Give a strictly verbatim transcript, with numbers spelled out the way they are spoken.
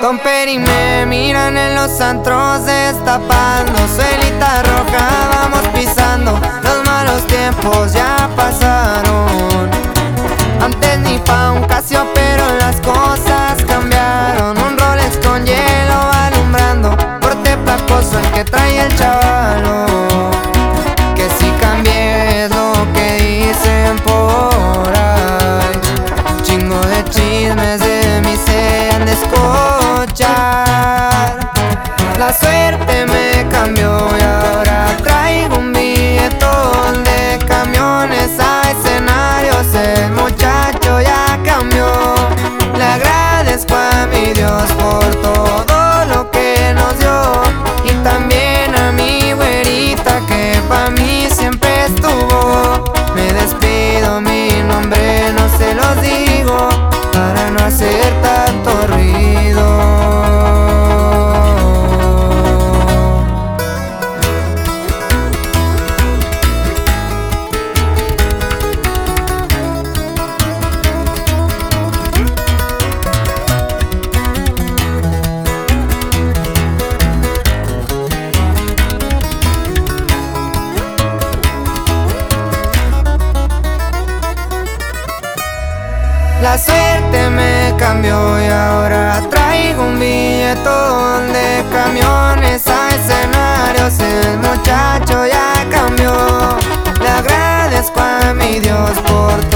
Don Peri me miran en los antros destapando, suelita roja vamos pisando, los malos tiempos ya pasaron. Antes ni pa' un Casio pero las cosas cambiaron, un Rolex con hielo alumbrando, porte placoso el que trae el chavalo. Que si cambié es lo que dicen por ahí, chingo de chismes de mí se han de escuchar. La suerte me cambió y ahora traigo un billetón de camiones a escenarios. El muchacho ya cambió, le agradezco a mi Dios por todo lo que nos dio, y también a mi güerita que pa' mí siempre estuvo. Me despido, mi nombre no se los digo para no hacer tanto ruido. La suerte me cambió y ahora traigo un billetón de camiones a escenarios. El muchacho ya cambió, le agradezco a mi Dios por todo.